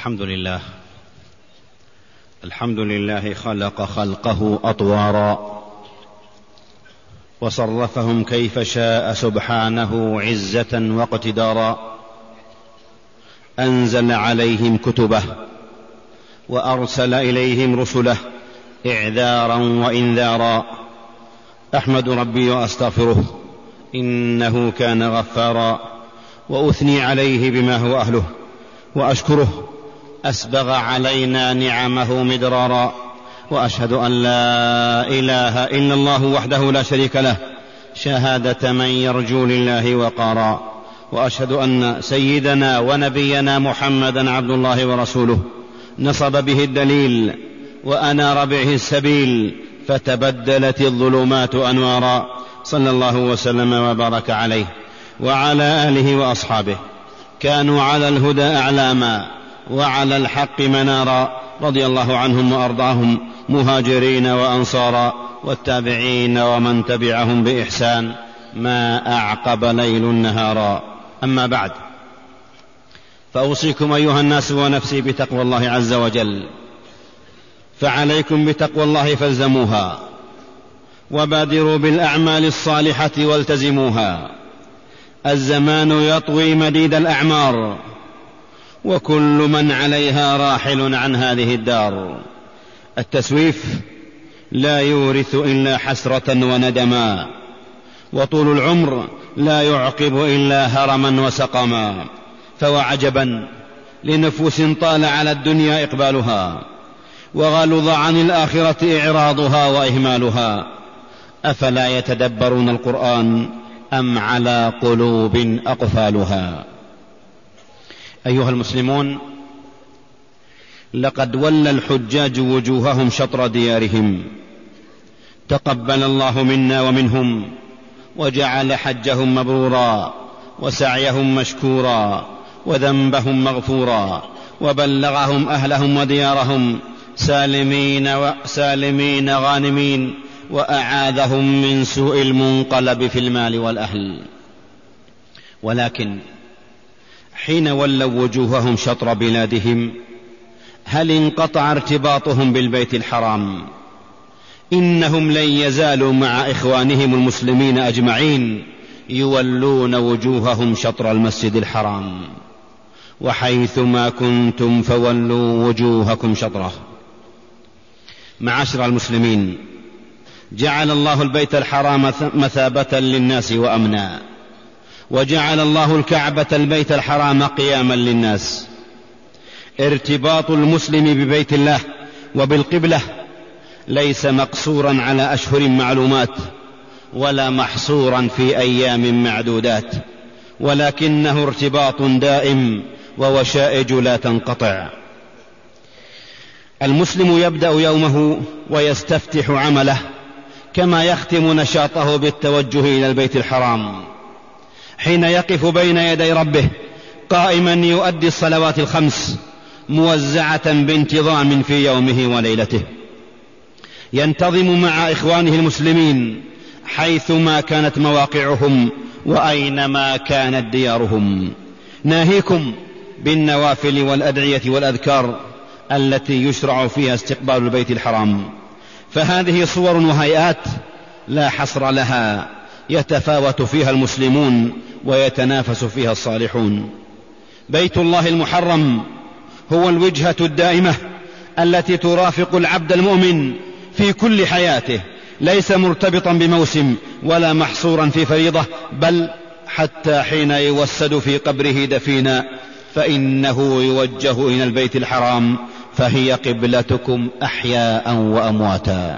الحمد لله خلق خلقه أطوارا وصرفهم كيف شاء سبحانه عزة واقتدارا. أنزل عليهم كتبه وأرسل إليهم رسله إعذارا وإنذارا. أحمد ربي وأستغفره إنه كان غفارا، وأثني عليه بما هو أهله، وأشكره أسبغ علينا نعمه مدرارا. وأشهد أن لا إله إلا الله وحده لا شريك له شهادة من يرجو لله وقارا. وأشهد أن سيدنا ونبينا محمدا عبد الله ورسوله، نصب به الدليل وأنار به السبيل، فتبدلت الظلمات أنوارا. صلى الله وسلم وبارك عليه وعلى آله وأصحابه، كانوا على الهدى أعلاما وعلى الحق منارا، رضي الله عنهم وأرضاهم، مهاجرين وأنصارا، والتابعين ومن تبعهم بإحسان ما أعقب ليل نهارا. أما بعد، فأوصيكم أيها الناس ونفسي بتقوى الله عز وجل، فعليكم بتقوى الله فالزموها، وبادروا بالأعمال الصالحة والتزموها. الزمان يطوي مديد الأعمار، وكل من عليها راحل عن هذه الدار. التسويف لا يورث إلا حسرة وندما، وطول العمر لا يعقب إلا هرما وسقما. فوعجبا لنفوس طال على الدنيا إقبالها، وغلظ عن الآخرة إعراضها وإهمالها. أفلا يتدبرون القرآن أم على قلوب أقفالها؟ أيها المسلمون، لقد ولى الحجاج وجوههم شطر ديارهم، تقبل الله منا ومنهم، وجعل حجهم مبرورا، وسعيهم مشكورا، وذنبهم مغفورا، وبلغهم أهلهم وديارهم سالمين غانمين، وأعاذهم من سوء المنقلب في المال والأهل. ولكن حين ولوا وجوههم شطر بلادهم، هل انقطع ارتباطهم بالبيت الحرام؟ إنهم لن يزالوا مع إخوانهم المسلمين أجمعين يولون وجوههم شطر المسجد الحرام. وحيثما كنتم فولوا وجوهكم شطره. معاشر المسلمين، جعل الله البيت الحرام مثابة للناس وأمنا، وجعل الله الكعبة البيت الحرام قياما للناس. ارتباط المسلم ببيت الله وبالقبلة ليس مقصورا على أشهر معلومات، ولا محصورا في أيام معدودات، ولكنه ارتباط دائم ووشائج لا تنقطع. المسلم يبدأ يومه ويستفتح عمله كما يختم نشاطه بالتوجه إلى البيت الحرام، حين يقف بين يدي ربه قائما يؤدي الصلوات الخمس موزعة بانتظام في يومه وليلته. ينتظم مع إخوانه المسلمين حيثما كانت مواقعهم وأينما كانت ديارهم. ناهيكم بالنوافل والأدعية والأذكار التي يشرع فيها استقبال البيت الحرام، فهذه صور وهيئات لا حصر لها، يتفاوت فيها المسلمون ويتنافس فيها الصالحون. بيت الله المحرم هو الوجهة الدائمة التي ترافق العبد المؤمن في كل حياته، ليس مرتبطا بموسم ولا محصورا في فريضة، بل حتى حين يوسد في قبره دفينا فإنه يوجه إلى البيت الحرام، فهي قبلتكم أحياء وأمواتا.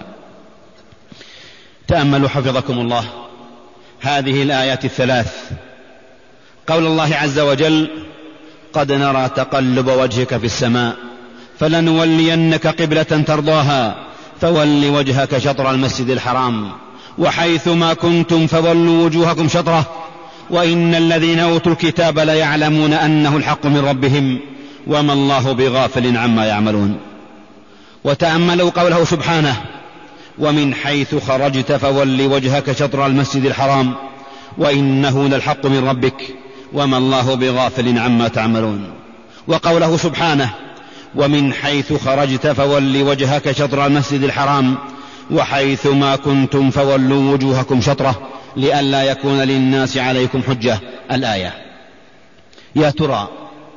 تأملوا حفظكم الله هذه الآيات الثلاث. قول الله عز وجل: قد نرى تقلب وجهك في السماء فلنولينك قبلة ترضاها فول وجهك شطر المسجد الحرام وحيثما كنتم فولوا وجوهكم شطره وإن الذين أوتوا الكتاب ليعلمون أنه الحق من ربهم وما الله بغافل عما يعملون. وتأملوا قوله سبحانه: ومن حيث خرجت فول وجهك شطر المسجد الحرام وإنه للحق من ربك وما الله بغافل عما تعملون. وقوله سبحانه: ومن حيث خرجت فول وجهك شطر المسجد الحرام وحيث ما كنتم فولوا وجوهكم شطره لئلا يكون للناس عليكم حجة. الآية. يا ترى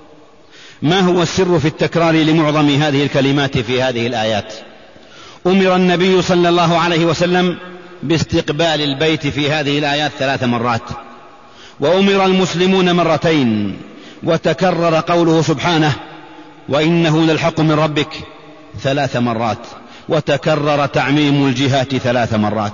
ما هو السر في التكرار لمعظم هذه الكلمات في هذه الآيات؟ أمر النبي صلى الله عليه وسلم باستقبال البيت في هذه الآيات 3 مرات، وأمر المسلمون مرتين، وتكرر قوله سبحانه وإنه للحق من ربك 3 مرات، وتكرر تعميم الجهات 3 مرات.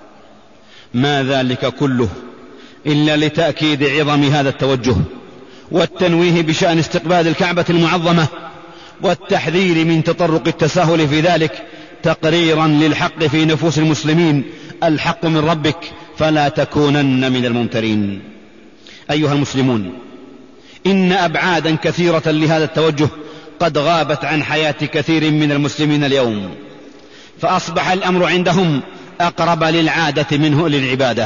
ما ذلك كله إلا لتأكيد عظم هذا التوجه والتنويه بشأن استقبال الكعبة المعظمة والتحذير من تطرق التساهل في ذلك، تقريرا للحق في نفوس المسلمين: الحق من ربك فلا تكونن من الممترين. أيها المسلمون، إن أبعادا كثيرة لهذا التوجه قد غابت عن حياة كثير من المسلمين اليوم، فأصبح الأمر عندهم أقرب للعادة منه للعبادة.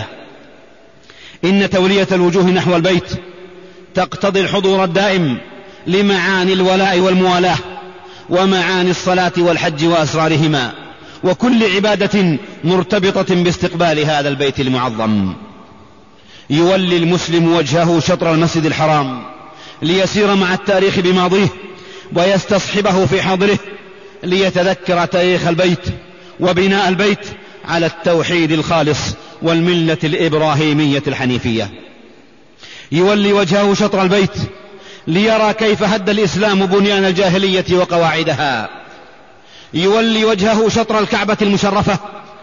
إن تولية الوجوه نحو البيت تقتضي الحضور الدائم لمعاني الولاء والموالاة ومعاني الصلاة والحج وأسرارهما، وكل عبادة مرتبطة باستقبال هذا البيت المعظم. يولي المسلم وجهه شطر المسجد الحرام ليسير مع التاريخ بماضيه ويستصحبه في حاضره، ليتذكر تاريخ البيت وبناء البيت على التوحيد الخالص والملة الإبراهيمية الحنيفية. يولي وجهه شطر البيت ليرى كيف هد الإسلام بنيان الجاهلية وقواعدها. يولي وجهه شطر الكعبة المشرفة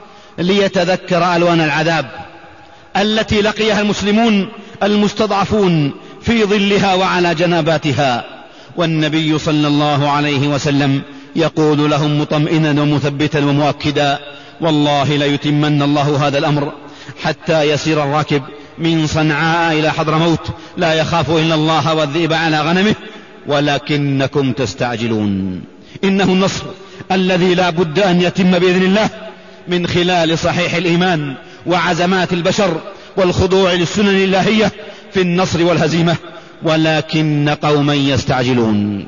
ليتذكر ألوان العذاب التي لقيها المسلمون المستضعفون في ظلها وعلى جناباتها، والنبي صلى الله عليه وسلم يقول لهم مطمئنا ومثبتا ومؤكدا: والله ليتمن الله هذا الأمر حتى يسير الراكب من صنعاء إلى حضرموت لا يخاف إلا الله والذئب على غنمه ولكنكم تستعجلون. إنه النصر الذي لا بد أن يتم بإذن الله من خلال صحيح الإيمان وعزمات البشر والخضوع للسنن الإلهية في النصر والهزيمة، ولكن قوما يستعجلون.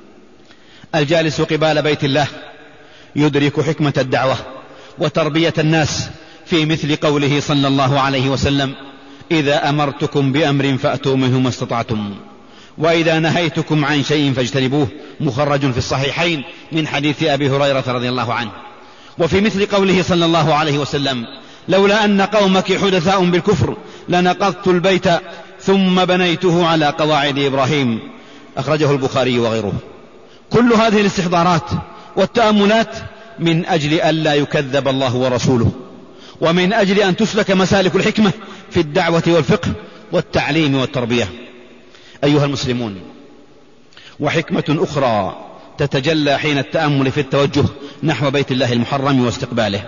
الجالس قبال بيت الله يدرك حكمة الدعوة وتربية الناس في مثل قوله صلى الله عليه وسلم: إذا أمرتكم بأمر فأتوا منه ما استطعتم، وإذا نهيتكم عن شيء فاجتنبوه، مخرج في الصحيحين من حديث أبي هريرة رضي الله عنه. وفي مثل قوله صلى الله عليه وسلم: لولا أن قومك حدثاء بالكفر لنقضت البيت ثم بنيته على قواعد إبراهيم، أخرجه البخاري وغيره. كل هذه الاستحضارات والتأملات من أجل ألا يكذب الله ورسوله، ومن أجل أن تسلك مسالك الحكمة في الدعوة والفقه والتعليم والتربية. أيها المسلمون، وحكمة أخرى تتجلى حين التأمل في التوجه نحو بيت الله المحرم واستقباله،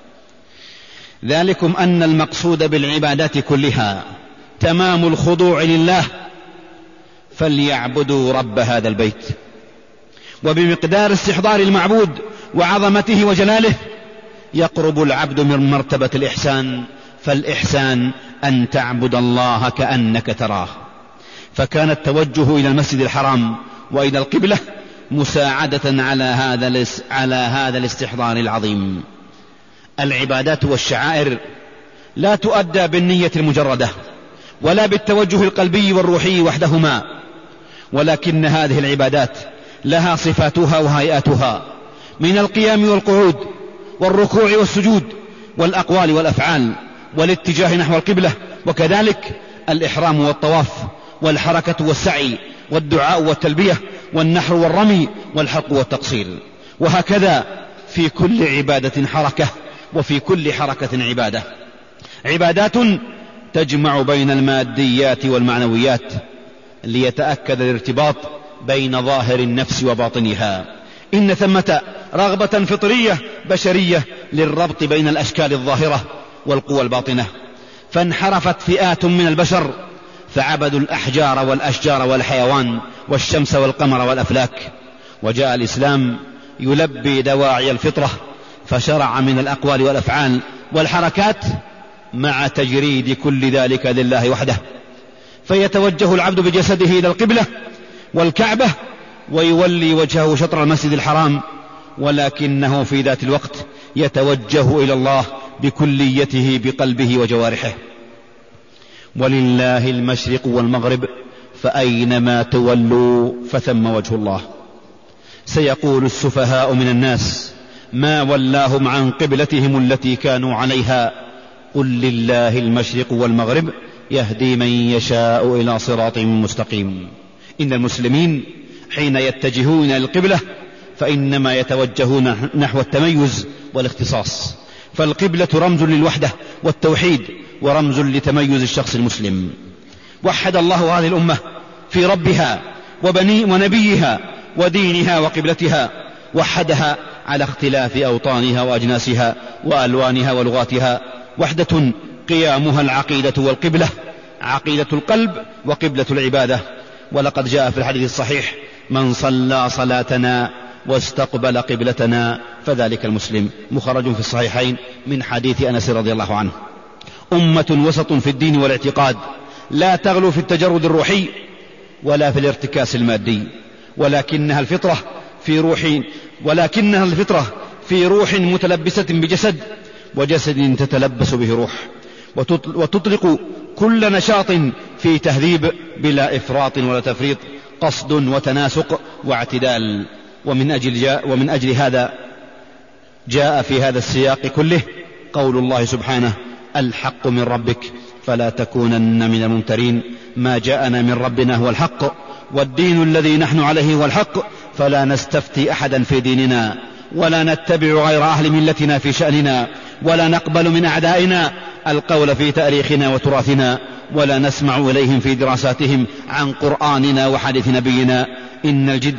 ذلكم أن المقصود بالعبادات كلها تمام الخضوع لله، فليعبدوا رب هذا البيت. وبمقدار استحضار المعبود وعظمته وجلاله يقرب العبد من مرتبة الإحسان، فالإحسان أن تعبد الله كأنك تراه. فكان التوجه إلى المسجد الحرام وإلى القبلة مساعدة على هذا الاستحضار العظيم. العبادات والشعائر لا تؤدى بالنية المجردة ولا بالتوجه القلبي والروحي وحدهما، ولكن هذه العبادات لها صفاتها وهيئاتها من القيام والقعود والركوع والسجود والأقوال والأفعال والاتجاه نحو القبلة، وكذلك الإحرام والطواف والحركة والسعي والدعاء والتلبية والنحر والرمي والحلق والتقصير. وهكذا في كل عبادة حركة، وفي كل حركة عبادة. عبادات تجمع بين الماديات والمعنويات ليتأكد الارتباط بين ظاهر النفس وباطنها. إن ثمة رغبة فطرية بشرية للربط بين الأشكال الظاهرة والقوى الباطنة، فانحرفت فئات من البشر فعبدوا الأحجار والأشجار والحيوان والشمس والقمر والأفلاك، وجاء الإسلام يلبي دواعي الفطرة فشرع من الأقوال والأفعال والحركات مع تجريد كل ذلك لله وحده، فيتوجه العبد بجسده إلى القبلة والكعبة ويولي وجهه شطر المسجد الحرام، ولكنه في ذات الوقت يتوجه إلى الله بكليته بقلبه وجوارحه. ولله المشرق والمغرب فأينما تولوا فثم وجه الله. سيقول السفهاء من الناس ما ولاهم عن قبلتهم التي كانوا عليها، قل لله المشرق والمغرب يهدي من يشاء إلى صراط مستقيم. إن المسلمين حين يتجهون إلى القبلة فإنما يتوجهون نحو التميز والاختصاص، فالقبلة رمز للوحدة والتوحيد ورمز لتميز الشخص المسلم. وحد الله هذه الأمة في ربها ونبيها ودينها وقبلتها، وحدها على اختلاف أوطانها وأجناسها وألوانها ولغاتها، وحدة قيامها العقيدة والقبلة، عقيدة القلب وقبلة العبادة. ولقد جاء في الحديث الصحيح من صلى صلاتنا واستقبل قبلتنا فذلك المسلم، مخرج في الصحيحين من حديث أنس رضي الله عنه. أمة وسط في الدين والاعتقاد، لا تغلو في التجرد الروحي ولا في الارتكاس المادي، ولكنها الفطرة في روح متلبسة بجسد، وجسد تتلبس به روح، وتطلق كل نشاط في تهذيب بلا إفراط ولا تفريط، قصد وتناسق واعتدال. ومن أجل هذا جاء في هذا السياق كله قول الله سبحانه الحق من ربك فلا تكونن من الممترين. ما جاءنا من ربنا هو الحق، والدين الذي نحن عليه هو الحق، فلا نستفتي أحدا في ديننا، ولا نتبع غير أهل ملتنا في شأننا، ولا نقبل من أعدائنا القول في تاريخنا وتراثنا، ولا نسمع إليهم في دراساتهم عن قرآننا وحديث نبينا. إنه الجد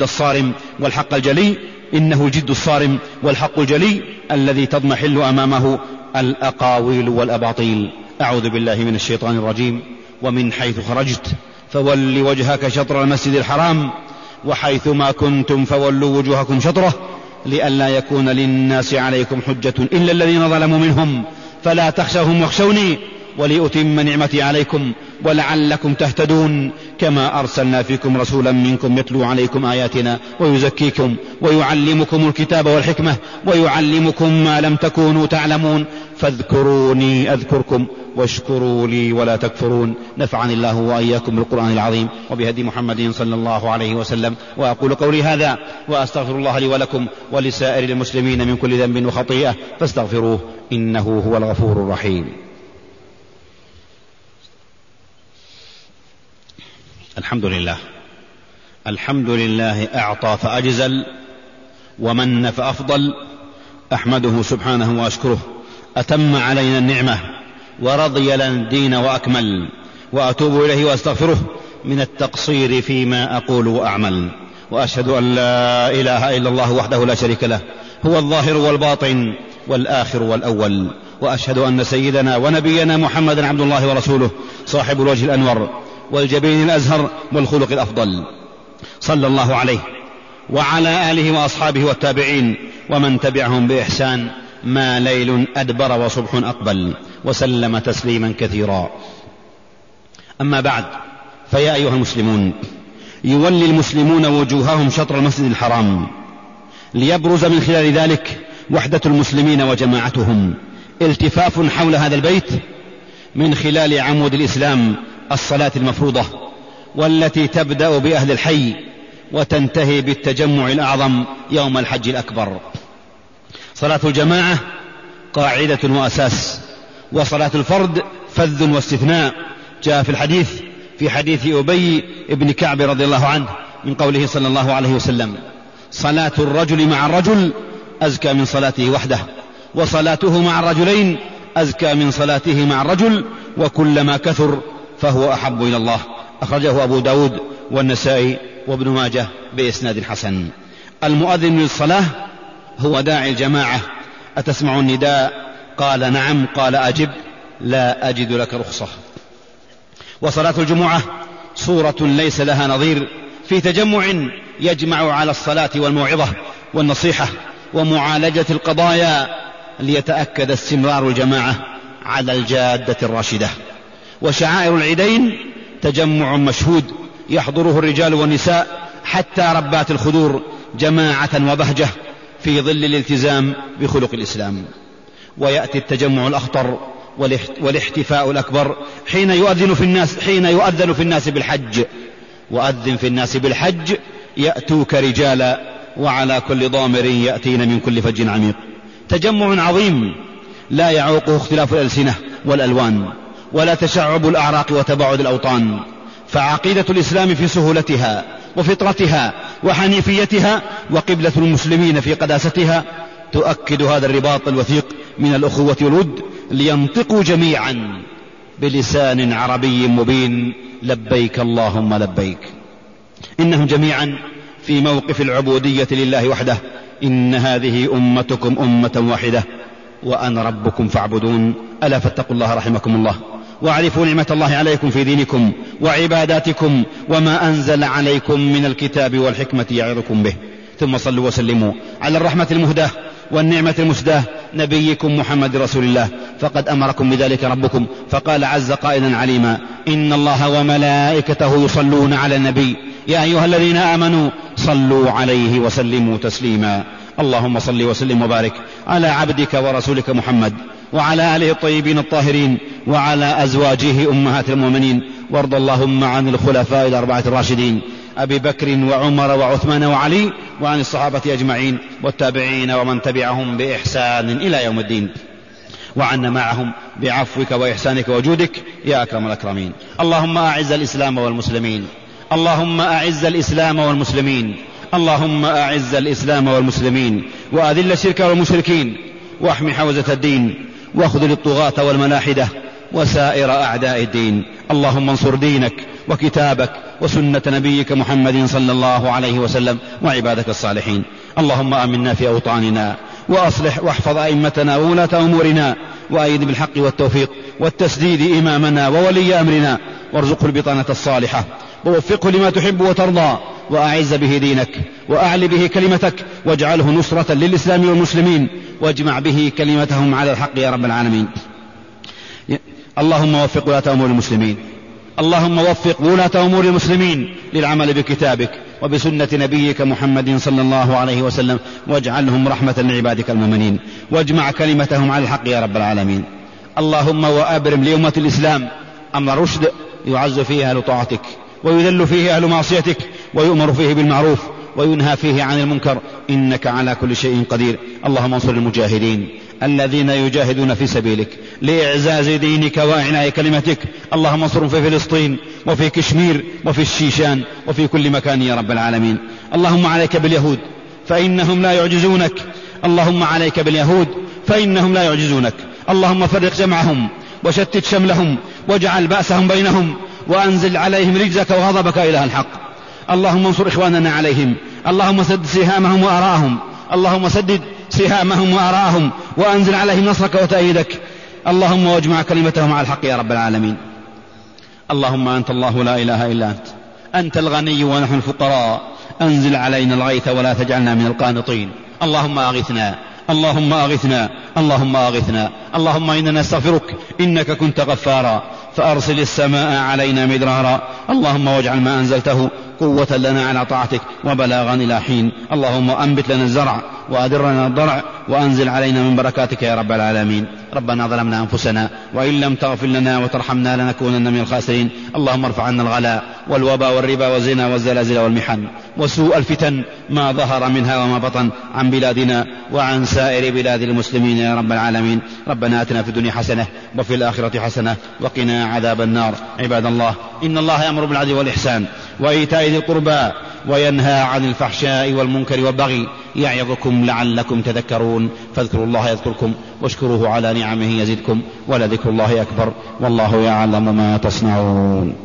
الصارم والحق الجلي الذي تضمحل أمامه الأقاويل والأباطيل. أعوذ بالله من الشيطان الرجيم. ومن حيث خرجت فول وجهك شطر المسجد الحرام وحيثما كنتم فولوا وجوهكم شطره لئلا يكون للناس عليكم حجة إلا الذين ظلموا منهم فلا تخشوهم واخشوني ولأتم نعمتي عليكم ولعلكم تهتدون. كما أرسلنا فيكم رسولا منكم يتلو عليكم آياتنا ويزكيكم ويعلمكم الكتاب والحكمة ويعلمكم ما لم تكونوا تعلمون فاذكروني أذكركم واشكروا لي ولا تكفرون. نفعني الله وإياكم بالقرآن العظيم وبهدي محمد صلى الله عليه وسلم. وأقول قولي هذا وأستغفر الله لي ولكم ولسائر المسلمين من كل ذنب وخطيئة فاستغفروه إنه هو الغفور الرحيم. الحمد لله أعطى فأجزل ومن فأفضل، أحمده سبحانه وأشكره. أتم علينا النعمة ورضي لنا الدين وأكمل، وأتوب إليه وأستغفره من التقصير فيما أقول وأعمل. وأشهد أن لا إله إلا الله وحده لا شريك له، هو الظاهر والباطن والآخر والأول. وأشهد أن سيدنا ونبينا محمدا عبد الله ورسوله صاحب الوجه الأنور والجبين الأزهر والخلق الأفضل، صلى الله عليه وعلى آله وأصحابه والتابعين ومن تبعهم بإحسان ما ليل أدبر وصبح أقبل، وسلم تسليما كثيرا. أما بعد، فيا أيها المسلمون، يولي المسلمون وجوههم شطر المسجد الحرام ليبرز من خلال ذلك وحدة المسلمين وجماعتهم، التفاف حول هذا البيت من خلال عمود الإسلام الصلاة المفروضة، والتي تبدأ بأهل الحي وتنتهي بالتجمع الأعظم يوم الحج الأكبر. صلاة الجماعة قاعدة وأساس، وصلاة الفرد فذ واستثناء. جاء في حديث أبي بن كعب رضي الله عنه من قوله صلى الله عليه وسلم: صلاة الرجل مع الرجل أزكى من صلاته وحده، وصلاته مع الرجلين أزكى من صلاته مع الرجل، وكلما كثر فهو أحب إلى الله. أخرجه أبو داود والنسائي وابن ماجه بإسناد حسن. المؤذن للصلاة هو داعي الجماعة: أتسمع النداء؟ قال نعم. قال أجب، لا أجد لك رخصة. وصلاة الجمعة صورة ليس لها نظير في تجمع يجمع على الصلاة والموعظة والنصيحة ومعالجة القضايا ليتأكد استمرار الجماعة على الجادة الراشدة. وشعائر العيدين تجمع مشهود يحضره الرجال والنساء حتى ربات الخدور جماعة وبهجة في ظل الالتزام بخلق الإسلام. ويأتي التجمع الأخطر والاحتفاء الأكبر حين يؤذن في الناس بالحج. وأذن في الناس بالحج يأتوك رجالا وعلى كل ضامر يأتين من كل فج عميق. تجمع عظيم لا يعوقه اختلاف الألسنة والألوان ولا تشعب الأعراق وتباعد الأوطان، فعقيدة الإسلام في سهولتها وفطرتها وحنيفيتها وقبلة المسلمين في قداستها تؤكد هذا الرباط الوثيق من الأخوة والود، لينطقوا جميعا بلسان عربي مبين: لبيك اللهم لبيك. إنهم جميعا في موقف العبودية لله وحده. إن هذه أمتكم أمة واحدة وأنا ربكم فاعبدون. ألا فاتقوا الله رحمكم الله، واعرفوا نعمة الله عليكم في دينكم وعباداتكم وما أنزل عليكم من الكتاب والحكمة يعظكم به. ثم صلوا وسلموا على الرحمة المهداة والنعمة المسداة نبيكم محمد رسول الله، فقد أمركم بذلك ربكم، فقال عز قائلا عليما: إن الله وملائكته يصلون على النبي يا أيها الذين آمنوا صلوا عليه وسلموا تسليما. اللهم صل وسلم وبارك على عبدك ورسولك محمد وعلى آله الطيبين الطاهرين وعلى أزواجه أمهات المؤمنين، وارض اللهم عن الخلفاء الأربعة الراشدين أبي بكر وعمر وعثمان وعلي، وعن الصحابة أجمعين والتابعين ومن تبعهم بإحسان إلى يوم الدين، وعنا معهم بعفوك وإحسانك وجودك يا أكرم الأكرمين. اللهم أعز الإسلام والمسلمين، اللهم أعز الإسلام والمسلمين، اللهم أعز الإسلام والمسلمين، وأذل الشرك والمشركين، واحم حوزة الدين، واخذل الطغاة والملاحدة وسائر أعداء الدين. اللهم انصر دينك وكتابك وسنة نبيك محمد صلى الله عليه وسلم وعبادك الصالحين. اللهم آمنا في أوطاننا وأصلح واحفظ أئمتنا وولاة أمورنا، وأيد بالحق والتوفيق والتسديد إمامنا وولي أمرنا، وارزقه البطانة الصالحة ووفقه لما تحب وترضى، وأعز به دينك وأعل به كلمتك، واجعله نصرة للإسلام والمسلمين، واجمع به كلمتهم على الحق يا رب العالمين. اللهم وفق ولاة أمور المسلمين، اللهم وفق ولاة أمور المسلمين للعمل بكتابك وبسنة نبيك محمد صلى الله عليه وسلم، واجعلهم رحمة لعبادك المؤمنين، واجمع كلمتهم على الحق يا رب العالمين. اللهم وأبرم لأمة الإسلام أمر رشد يعز فيه أهل طاعتك ويذل فيه أهل معصيتك، ويؤمر فيه بالمعروف وينهى فيه عن المنكر، إنك على كل شيء قدير. اللهم انصر المجاهدين الذين يجاهدون في سبيلك لإعزاز دينك وإعلاء كلمتك. اللهم انصرهم في فلسطين وفي كشمير وفي الشيشان وفي كل مكان يا رب العالمين. اللهم عليك باليهود فإنهم لا يعجزونك، اللهم عليك باليهود فإنهم لا يعجزونك. اللهم فرق جمعهم وشتت شملهم واجعل بأسهم بينهم، وأنزل عليهم رجزك وغضبك إله الحق. اللهم انصر إخواننا عليهم، اللهم سدد سهامهم وأراهم، اللهم سدد سهامهم وأراهم، وأنزل عليهم نصرك وتأييدك. اللهم واجمع كلمتهم على الحق يا رب العالمين. اللهم أنت الله لا إله إلا أنت، أنت الغني ونحن الفقراء، أنزل علينا الغيث ولا تجعلنا من القانطين. اللهم أغثنا، اللهم أغثنا، اللهم أغثنا. اللهم إننا نستغفرك إنك كنت غفارا، فأرسل السماء علينا مدرارا. اللهم واجعل ما أنزلته قوة لنا على طاعتك وبلاغا إلى حين. اللهم أنبت لنا الزرع وأدر لنا الضرع، وأنزل علينا من بركاتك يا رب العالمين. ربنا ظلمنا أنفسنا وإن لم تغفر لنا وترحمنا لنكونن من الخاسرين. اللهم ارفع عنا الغلاء والوباء والربا والزنا والزلازل والمحن وسوء الفتن ما ظهر منها وما بطن عن بلادنا وعن سائر بلاد المسلمين يا رب العالمين. ربنا آتنا في الدنيا حسنة وفي الآخرة حسنة وقنا عذاب النار. عباد الله، إن الله يأمر بالعدل والإحسان وإيتاء ذي القربى وينهى عن الفحشاء والمنكر والبغي، يعظكم لعلكم تذكرون. فاذكروا الله يذكركم واشكروه على نعمه يزدكم، ولذكر الله أكبر، والله يعلم ما تصنعون.